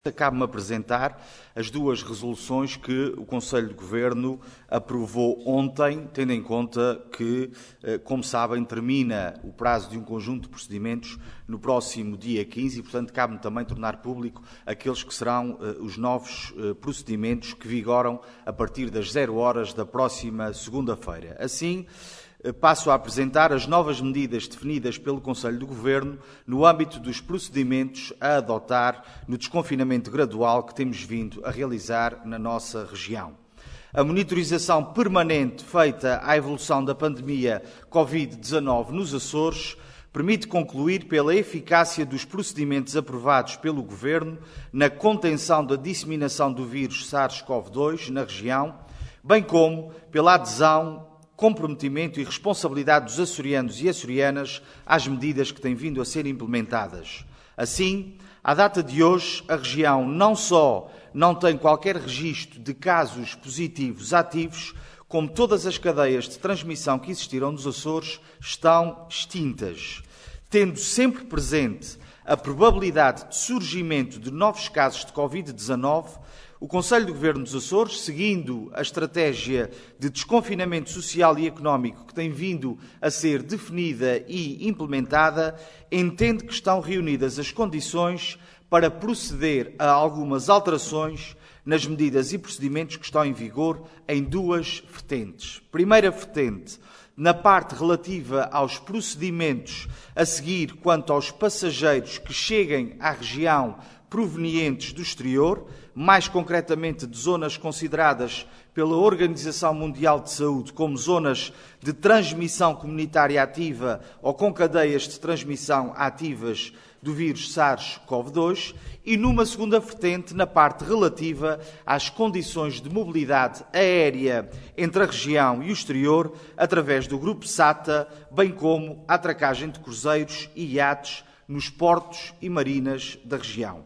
Cabe-me apresentar as duas resoluções que o Conselho de Governo aprovou ontem, tendo em conta que, como sabem, termina o prazo de um conjunto de procedimentos no próximo dia 15 e, portanto, cabe-me também tornar público aqueles que serão os novos procedimentos que vigoram a partir das 0 horas da próxima segunda-feira. Assim, passo a apresentar as novas medidas definidas pelo Conselho de Governo no âmbito dos procedimentos a adotar no desconfinamento gradual que temos vindo a realizar na nossa região. A monitorização permanente feita à evolução da pandemia Covid-19 nos Açores permite concluir pela eficácia dos procedimentos aprovados pelo Governo na contenção da disseminação do vírus SARS-CoV-2 na região, bem como pela adesão, comprometimento e responsabilidade dos açorianos e açorianas às medidas que têm vindo a ser implementadas. Assim, à data de hoje, a região não só não tem qualquer registro de casos positivos ativos, como todas as cadeias de transmissão que existiram nos Açores estão extintas, tendo sempre presente a probabilidade de surgimento de novos casos de Covid-19. O Conselho de Governo dos Açores, seguindo a estratégia de desconfinamento social e económico que tem vindo a ser definida e implementada, entende que estão reunidas as condições para proceder a algumas alterações nas medidas e procedimentos que estão em vigor em duas vertentes. Primeira vertente, na parte relativa aos procedimentos a seguir quanto aos passageiros que cheguem à região provenientes do exterior, mais concretamente de zonas consideradas pela Organização Mundial de Saúde como zonas de transmissão comunitária ativa ou com cadeias de transmissão ativas do vírus SARS-CoV-2 e numa segunda vertente na parte relativa às condições de mobilidade aérea entre a região e o exterior através do Grupo SATA, bem como a atracagem de cruzeiros e iates nos portos e marinas da região.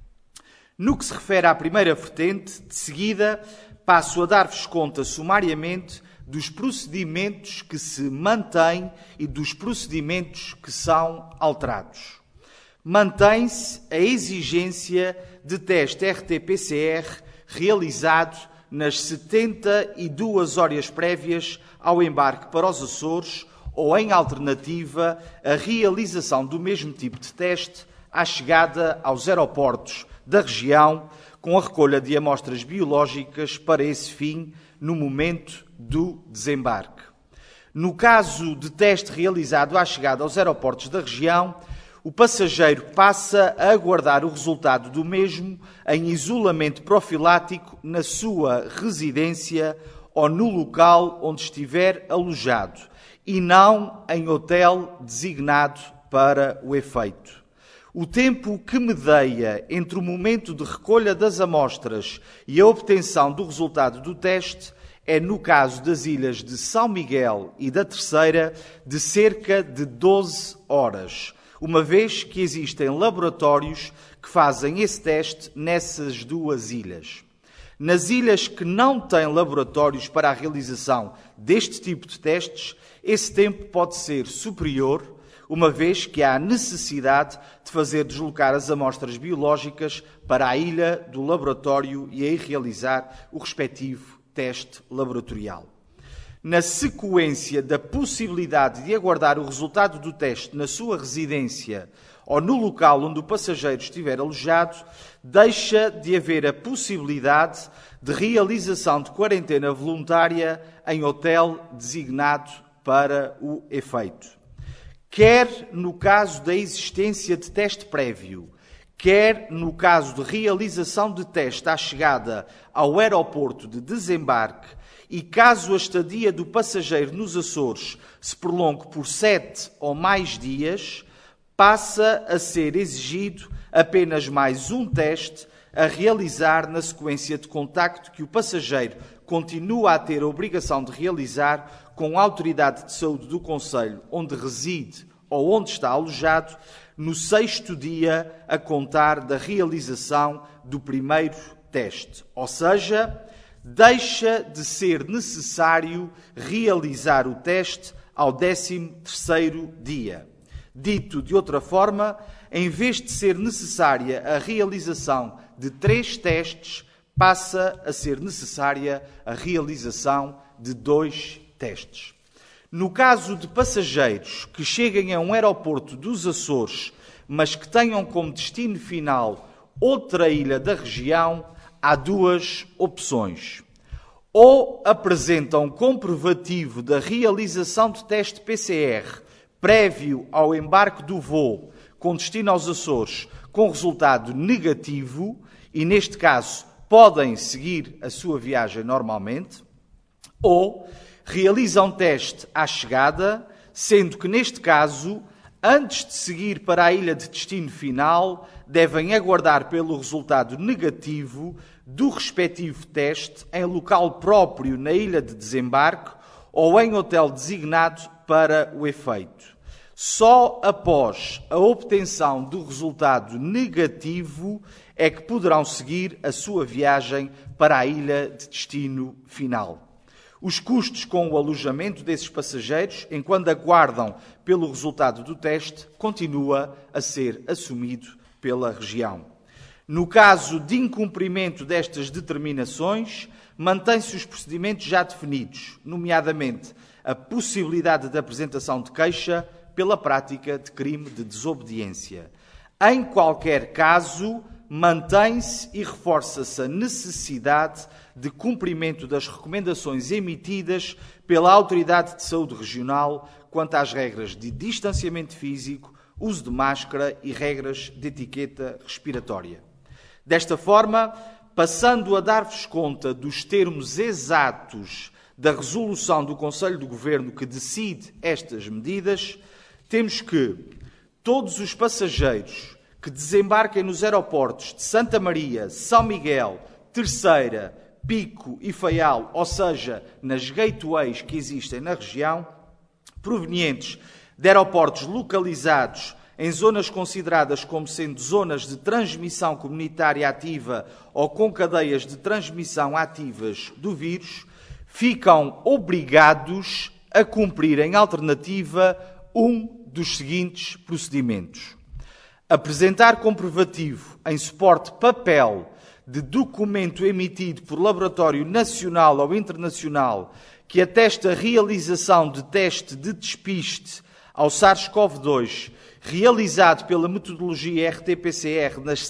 No que se refere à primeira vertente, de seguida, passo a dar-vos conta sumariamente dos procedimentos que se mantêm e dos procedimentos que são alterados. Mantém-se a exigência de teste RT-PCR realizado nas 72 horas prévias ao embarque para os Açores ou, em alternativa, a realização do mesmo tipo de teste à chegada aos aeroportos da região, com a recolha de amostras biológicas para esse fim no momento do desembarque. No caso de teste realizado à chegada aos aeroportos da região, o passageiro passa a aguardar o resultado do mesmo em isolamento profilático na sua residência ou no local onde estiver alojado, e não em hotel designado para o efeito. O tempo que medeia entre o momento de recolha das amostras e a obtenção do resultado do teste é, no caso das ilhas de São Miguel e da Terceira, de cerca de 12 horas, uma vez que existem laboratórios que fazem esse teste nessas duas ilhas. Nas ilhas que não têm laboratórios para a realização deste tipo de testes, esse tempo pode ser superior, uma vez que há necessidade de fazer deslocar as amostras biológicas para a ilha do laboratório e aí realizar o respectivo teste laboratorial. Na sequência da possibilidade de aguardar o resultado do teste na sua residência ou no local onde o passageiro estiver alojado, deixa de haver a possibilidade de realização de quarentena voluntária em hotel designado para o efeito. Quer no caso da existência de teste prévio, quer no caso de realização de teste à chegada ao aeroporto de desembarque e caso a estadia do passageiro nos Açores se prolongue por 7 ou mais dias, passa a ser exigido apenas mais um teste a realizar na sequência de contacto que o passageiro continua a ter a obrigação de realizar com a autoridade de saúde do concelho onde reside ou onde está alojado, no 6º dia a contar da realização do primeiro teste. Ou seja, deixa de ser necessário realizar o teste ao 13º dia. Dito de outra forma, em vez de ser necessária a realização de 3 testes, passa a ser necessária a realização de 2 testes. No caso de passageiros que cheguem a um aeroporto dos Açores, mas que tenham como destino final outra ilha da região, há 2 opções. Ou apresentam comprovativo da realização de teste PCR prévio ao embarque do voo com destino aos Açores com resultado negativo e, neste caso, podem seguir a sua viagem normalmente, ou realizam teste à chegada, sendo que, neste caso, antes de seguir para a ilha de destino final, devem aguardar pelo resultado negativo do respectivo teste em local próprio na ilha de desembarque ou em hotel designado para o efeito. Só após a obtenção do resultado negativo é que poderão seguir a sua viagem para a ilha de destino final. Os custos com o alojamento desses passageiros, enquanto aguardam pelo resultado do teste, continua a ser assumido pela região. No caso de incumprimento destas determinações, mantém-se os procedimentos já definidos, nomeadamente a possibilidade de apresentação de queixa pela prática de crime de desobediência. Em qualquer caso, mantém-se e reforça-se a necessidade de cumprimento das recomendações emitidas pela Autoridade de Saúde Regional quanto às regras de distanciamento físico, uso de máscara e regras de etiqueta respiratória. Desta forma, passando a dar-vos conta dos termos exatos da resolução do Conselho de Governo que decide estas medidas, temos que todos os passageiros que desembarquem nos aeroportos de Santa Maria, São Miguel, Terceira, Pico e Faial, ou seja, nas gateways que existem na região, provenientes de aeroportos localizados em zonas consideradas como sendo zonas de transmissão comunitária ativa ou com cadeias de transmissão ativas do vírus, ficam obrigados a cumprir em alternativa um dos seguintes procedimentos: apresentar comprovativo em suporte papel de documento emitido por laboratório nacional ou internacional que atesta a realização de teste de despiste ao SARS-CoV-2 realizado pela metodologia RT-PCR nas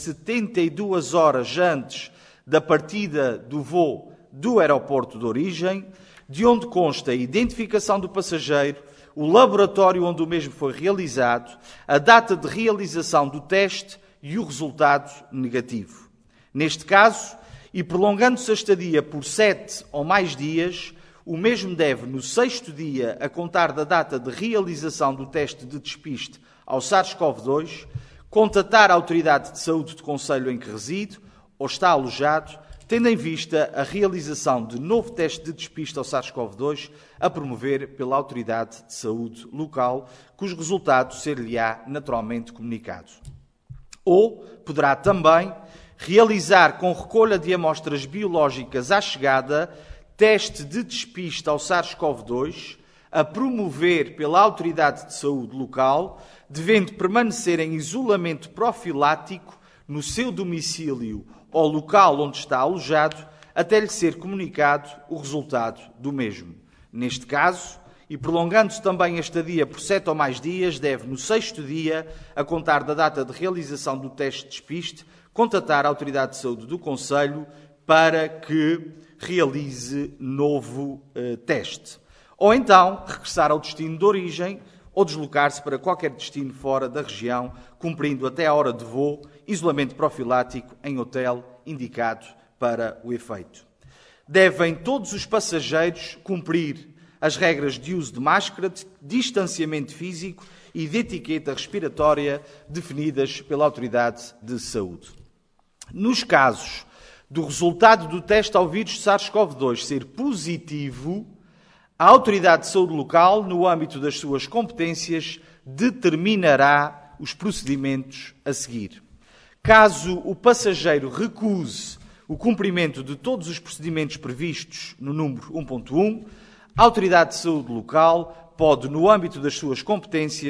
72 horas antes da partida do voo do aeroporto de origem, de onde consta a identificação do passageiro, o laboratório onde o mesmo foi realizado, a data de realização do teste e o resultado negativo. Neste caso, e prolongando-se a estadia por 7 ou mais dias, o mesmo deve, no 6º dia, a contar da data de realização do teste de despiste ao SARS-CoV-2, contatar a autoridade de saúde do concelho em que reside ou está alojado, tendo em vista a realização de novo teste de despiste ao SARS-CoV-2 a promover pela autoridade de saúde local, cujo resultado ser-lhe-á naturalmente comunicado. Ou poderá também realizar com recolha de amostras biológicas à chegada teste de despiste ao SARS-CoV-2 a promover pela autoridade de saúde local, devendo permanecer em isolamento profilático no seu domicílio ou local onde está alojado, até lhe ser comunicado o resultado do mesmo. Neste caso, e prolongando-se também a estadia por 7 ou mais dias, deve, no 6º dia, a contar da data de realização do teste de despiste, contatar a autoridade de saúde do concelho para que realize novo teste. Ou então, regressar ao destino de origem ou deslocar-se para qualquer destino fora da região, cumprindo até a hora de voo isolamento profilático em hotel indicado para o efeito. Devem todos os passageiros cumprir as regras de uso de máscara, de distanciamento físico e de etiqueta respiratória definidas pela autoridade de saúde. Nos casos do resultado do teste ao vírus SARS-CoV-2 ser positivo, a autoridade de saúde local, no âmbito das suas competências, determinará os procedimentos a seguir. Caso o passageiro recuse o cumprimento de todos os procedimentos previstos no número 1.1, a autoridade de saúde local pode, no âmbito das suas competências,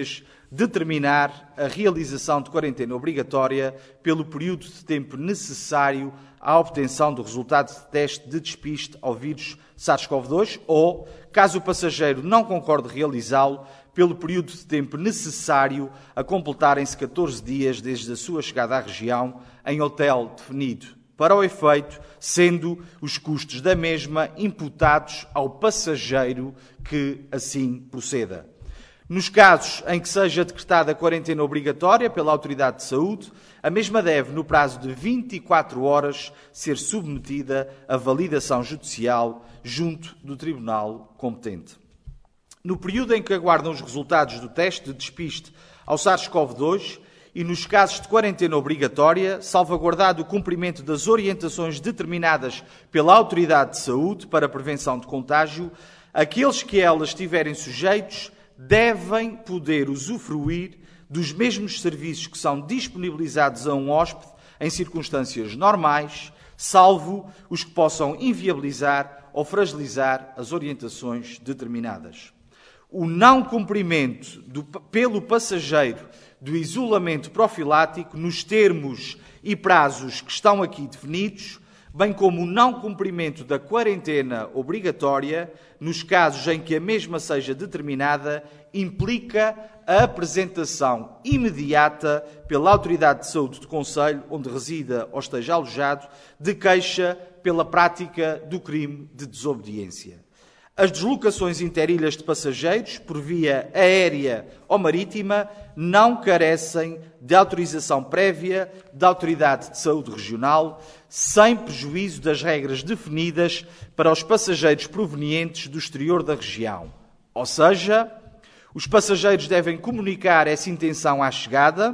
determinar a realização de quarentena obrigatória pelo período de tempo necessário à obtenção do resultado de teste de despiste ao vírus SARS-CoV-2 ou, caso o passageiro não concorde realizá-lo, pelo período de tempo necessário a completarem-se 14 dias desde a sua chegada à região em hotel definido, para o efeito, sendo os custos da mesma imputados ao passageiro que assim proceda. Nos casos em que seja decretada a quarentena obrigatória pela Autoridade de Saúde, a mesma deve, no prazo de 24 horas, ser submetida a validação judicial junto do Tribunal competente. No período em que aguardam os resultados do teste de despiste ao SARS-CoV-2 e nos casos de quarentena obrigatória, salvaguardado o cumprimento das orientações determinadas pela Autoridade de Saúde para a prevenção de contágio, aqueles que elas estiverem sujeitos devem poder usufruir dos mesmos serviços que são disponibilizados a um hóspede em circunstâncias normais, salvo os que possam inviabilizar ou fragilizar as orientações determinadas. O não cumprimento pelo passageiro do isolamento profilático nos termos e prazos que estão aqui definidos, bem como o não cumprimento da quarentena obrigatória, nos casos em que a mesma seja determinada, implica a apresentação imediata pela Autoridade de Saúde do concelho onde resida ou esteja alojado de queixa pela prática do crime de desobediência. As deslocações interilhas de passageiros, por via aérea ou marítima, não carecem de autorização prévia da Autoridade de Saúde Regional, sem prejuízo das regras definidas para os passageiros provenientes do exterior da região. Ou seja, os passageiros devem comunicar essa intenção à chegada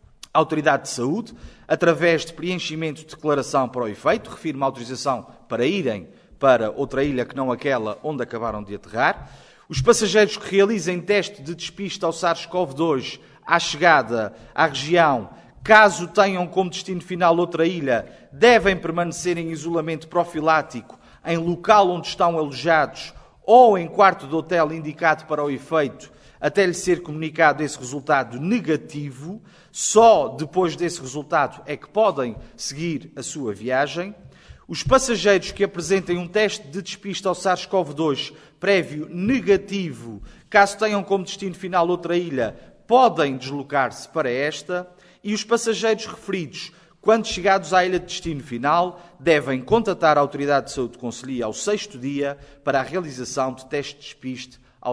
à Autoridade de Saúde, através de preenchimento de declaração para o efeito, refiro-me à autorização para irem para outra ilha que não aquela onde acabaram de aterrar. Os passageiros que realizem teste de despiste ao SARS-CoV-2 à chegada à região, caso tenham como destino final outra ilha, devem permanecer em isolamento profilático em local onde estão alojados ou em quarto de hotel indicado para o efeito, até lhe ser comunicado esse resultado negativo. Só depois desse resultado é que podem seguir a sua viagem. Os passageiros que apresentem um teste de despiste ao SARS-CoV-2 prévio negativo, caso tenham como destino final outra ilha, podem deslocar-se para esta, e os passageiros referidos, quando chegados à ilha de destino final, devem contatar a Autoridade de Saúde de Conselho ao 6º dia para a realização de teste de despiste ao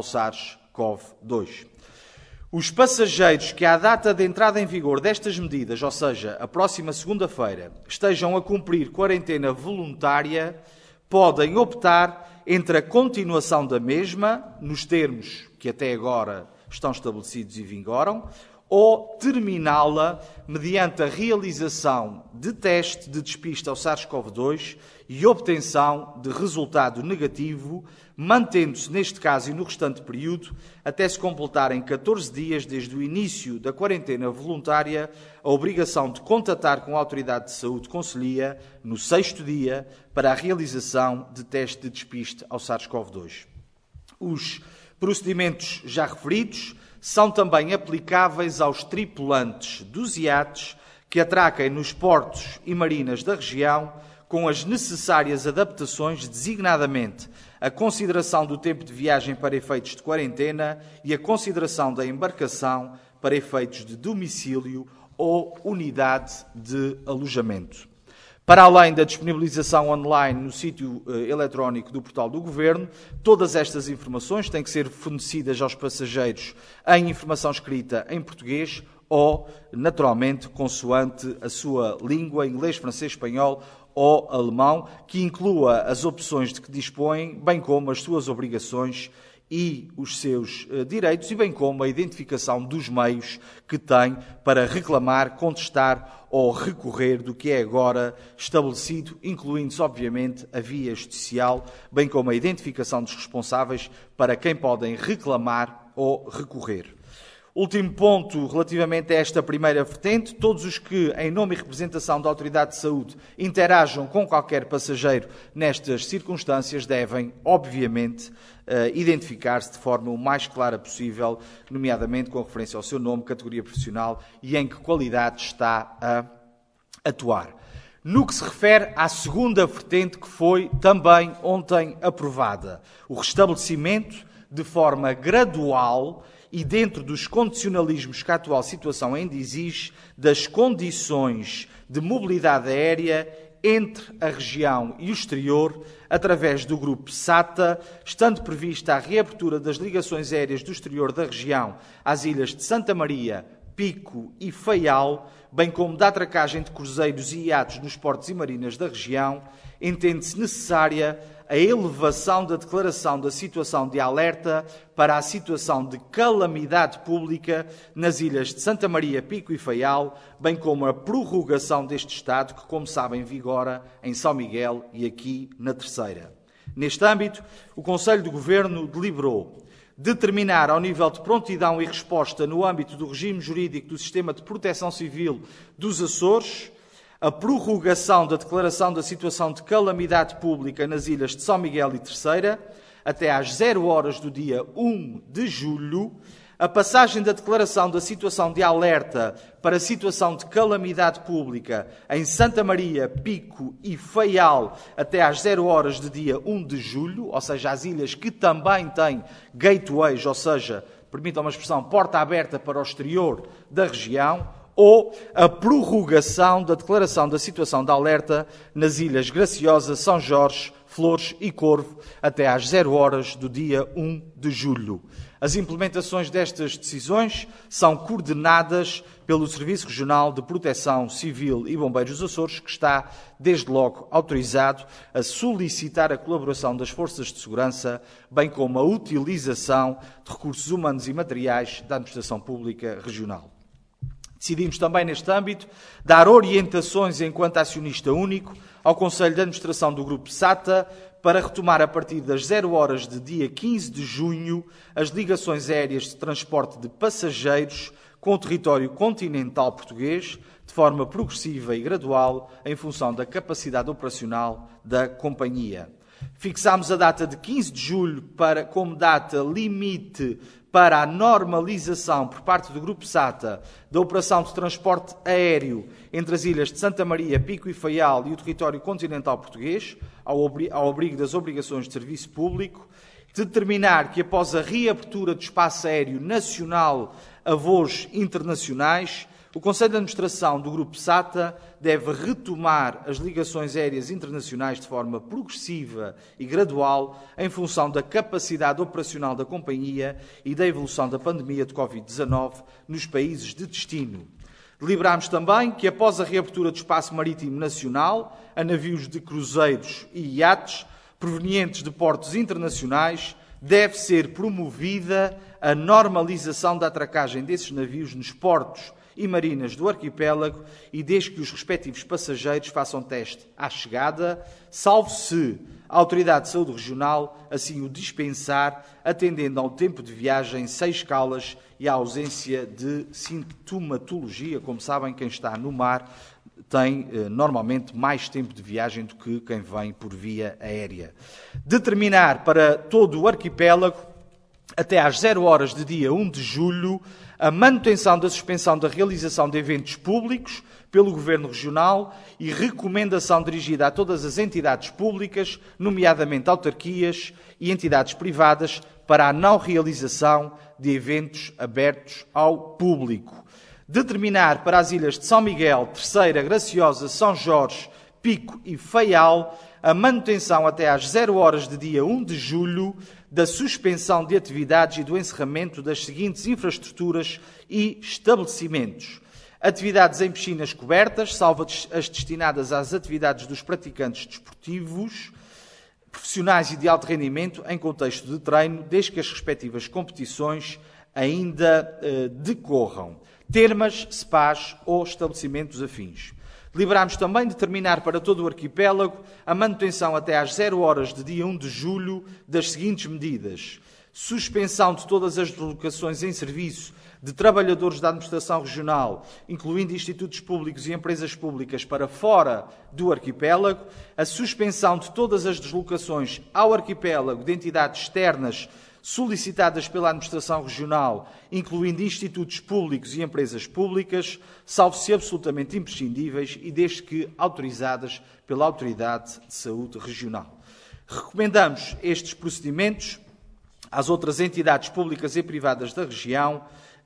SARS-CoV-2. Os passageiros que, à data de entrada em vigor destas medidas, ou seja, a próxima segunda-feira, estejam a cumprir quarentena voluntária, podem optar entre a continuação da mesma, nos termos que até agora estão estabelecidos e vigoram, ou terminá-la mediante a realização de teste de despiste ao SARS-CoV-2 e obtenção de resultado negativo, mantendo-se neste caso e no restante período, até se completarem 14 dias desde o início da quarentena voluntária, a obrigação de contatar com a Autoridade de Saúde Conselhia no 6º dia para a realização de teste de despiste ao SARS-CoV-2. Os procedimentos já referidos são também aplicáveis aos tripulantes dos iates que atraquem nos portos e marinas da região, com as necessárias adaptações, designadamente a consideração do tempo de viagem para efeitos de quarentena e a consideração da embarcação para efeitos de domicílio ou unidade de alojamento. Para além da disponibilização online no sítio eletrónico do Portal do Governo, todas estas informações têm que ser fornecidas aos passageiros em informação escrita em português ou, naturalmente, consoante a sua língua, inglês, francês, espanhol ou alemão, que inclua as opções de que dispõem, bem como as suas obrigações e os seus direitos, e bem como a identificação dos meios que tem para reclamar, contestar ou recorrer do que é agora estabelecido, incluindo-se, obviamente, a via judicial, bem como a identificação dos responsáveis para quem podem reclamar ou recorrer. Último ponto relativamente a esta primeira vertente: todos os que, em nome e representação da Autoridade de Saúde, interajam com qualquer passageiro nestas circunstâncias devem, obviamente, identificar-se de forma o mais clara possível, nomeadamente com referência ao seu nome, categoria profissional e em que qualidade está a atuar. No que se refere à segunda vertente, que foi também ontem aprovada, o restabelecimento de forma gradual e dentro dos condicionalismos que a atual situação ainda exige, das condições de mobilidade aérea entre a região e o exterior, através do grupo SATA, estando prevista a reabertura das ligações aéreas do exterior da região às ilhas de Santa Maria, Pico e Faial, bem como da atracagem de cruzeiros e iates nos portos e marinas da região, entende-se necessária a elevação da declaração da situação de alerta para a situação de calamidade pública nas ilhas de Santa Maria, Pico e Faial, bem como a prorrogação deste estado, que, como sabem, vigora em São Miguel e aqui na Terceira. Neste âmbito, o Conselho de Governo deliberou determinar, ao nível de prontidão e resposta no âmbito do regime jurídico do Sistema de Proteção Civil dos Açores, a prorrogação da declaração da situação de calamidade pública nas ilhas de São Miguel e Terceira, até às 0 horas do dia 1 de julho, a passagem da declaração da situação de alerta para a situação de calamidade pública em Santa Maria, Pico e Faial até às 0 horas do dia 1 de julho, ou seja, as ilhas que também têm gateways, ou seja, permitam uma expressão, porta aberta para o exterior da região, ou a prorrogação da declaração da situação de alerta nas ilhas Graciosa, São Jorge, Flores e Corvo até às 0 horas do dia 1 de julho. As implementações destas decisões são coordenadas pelo Serviço Regional de Proteção Civil e Bombeiros dos Açores, que está, desde logo, autorizado a solicitar a colaboração das forças de segurança, bem como a utilização de recursos humanos e materiais da Administração Pública Regional. Decidimos também, neste âmbito, dar orientações enquanto acionista único ao Conselho de Administração do Grupo SATA para retomar a partir das 0 horas de dia 15 de junho as ligações aéreas de transporte de passageiros com o território continental português, de forma progressiva e gradual, em função da capacidade operacional da companhia. Fixámos a data de 15 de julho como data limite para a normalização por parte do Grupo SATA da operação de transporte aéreo entre as ilhas de Santa Maria, Pico e Faial e o território continental português, ao abrigo das obrigações de serviço público, determinar que após a reabertura do espaço aéreo nacional a voos internacionais, o Conselho de Administração do Grupo SATA deve retomar as ligações aéreas internacionais de forma progressiva e gradual em função da capacidade operacional da companhia e da evolução da pandemia de Covid-19 nos países de destino. Deliberámos também que, após a reabertura do espaço marítimo nacional a navios de cruzeiros e iates provenientes de portos internacionais, deve ser promovida a normalização da atracagem desses navios nos portos e marinas do arquipélago e desde que os respectivos passageiros façam teste à chegada, salvo se a Autoridade de Saúde Regional assim o dispensar, atendendo ao tempo de viagem sem escalas e à ausência de sintomatologia. Como sabem, quem está no mar tem normalmente mais tempo de viagem do que quem vem por via aérea. Determinar para todo o arquipélago, até às 0 horas de dia 1 de julho, a manutenção da suspensão da realização de eventos públicos pelo Governo Regional e recomendação dirigida a todas as entidades públicas, nomeadamente autarquias e entidades privadas, para a não realização de eventos abertos ao público. Determinar para as ilhas de São Miguel, Terceira, Graciosa, São Jorge, Pico e Faial a manutenção até às 0 horas de dia 1 de julho da suspensão de atividades e do encerramento das seguintes infraestruturas e estabelecimentos: atividades em piscinas cobertas, salvo as destinadas às atividades dos praticantes desportivos, profissionais e de alto rendimento em contexto de treino, desde que as respectivas competições ainda decorram, termas, spas ou estabelecimentos afins. Deliberámos também determinar para todo o arquipélago a manutenção até às 0 horas de dia 1 de julho das seguintes medidas: suspensão de todas as deslocações em serviço de trabalhadores da administração regional, incluindo institutos públicos e empresas públicas, para fora do arquipélago, a suspensão de todas as deslocações ao arquipélago de entidades externas solicitadas pela administração regional, incluindo institutos públicos e empresas públicas, salvo se absolutamente imprescindíveis e desde que autorizadas pela Autoridade de Saúde Regional. Recomendamos estes procedimentos às outras entidades públicas e privadas da região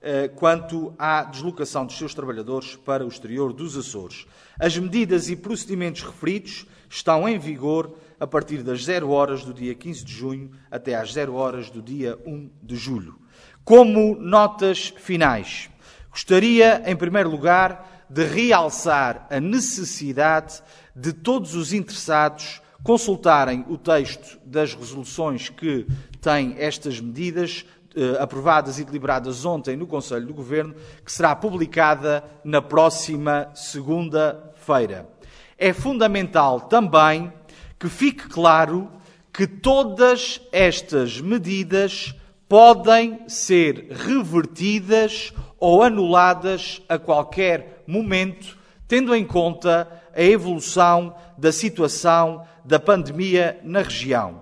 quanto à deslocação dos seus trabalhadores para o exterior dos Açores. As medidas e procedimentos referidos estão em vigor a partir das 0 horas do dia 15 de junho até às 0 horas do dia 1 de julho. Como notas finais, gostaria, em primeiro lugar, de realçar a necessidade de todos os interessados consultarem o texto das resoluções que têm estas medidas, aprovadas e deliberadas ontem no Conselho do Governo, que será publicada na próxima segunda-feira. É fundamental também que fique claro que todas estas medidas podem ser revertidas ou anuladas a qualquer momento, tendo em conta a evolução da situação da pandemia na região.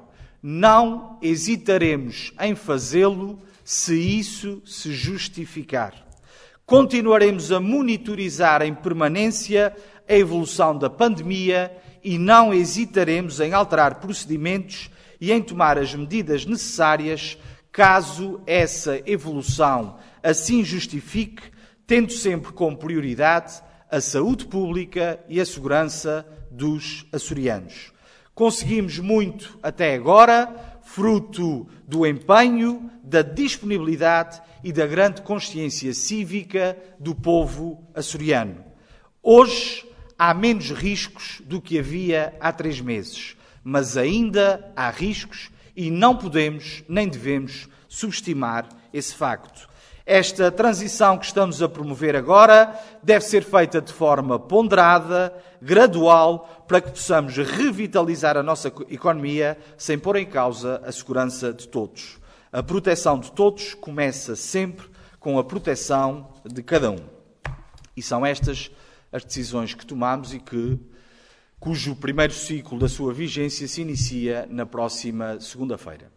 Não hesitaremos em fazê-lo se isso se justificar. Continuaremos a monitorizar em permanência a evolução da pandemia e não hesitaremos em alterar procedimentos e em tomar as medidas necessárias caso essa evolução assim justifique, tendo sempre como prioridade a saúde pública e a segurança dos açorianos. Conseguimos muito até agora, fruto do empenho, da disponibilidade e da grande consciência cívica do povo açoriano. Hoje há menos riscos do que havia há 3 meses, mas ainda há riscos e não podemos nem devemos subestimar esse facto. Esta transição que estamos a promover agora deve ser feita de forma ponderada, gradual, para que possamos revitalizar a nossa economia sem pôr em causa a segurança de todos. A proteção de todos começa sempre com a proteção de cada um. E são estas as decisões que tomamos e cujo primeiro ciclo da sua vigência se inicia na próxima segunda-feira.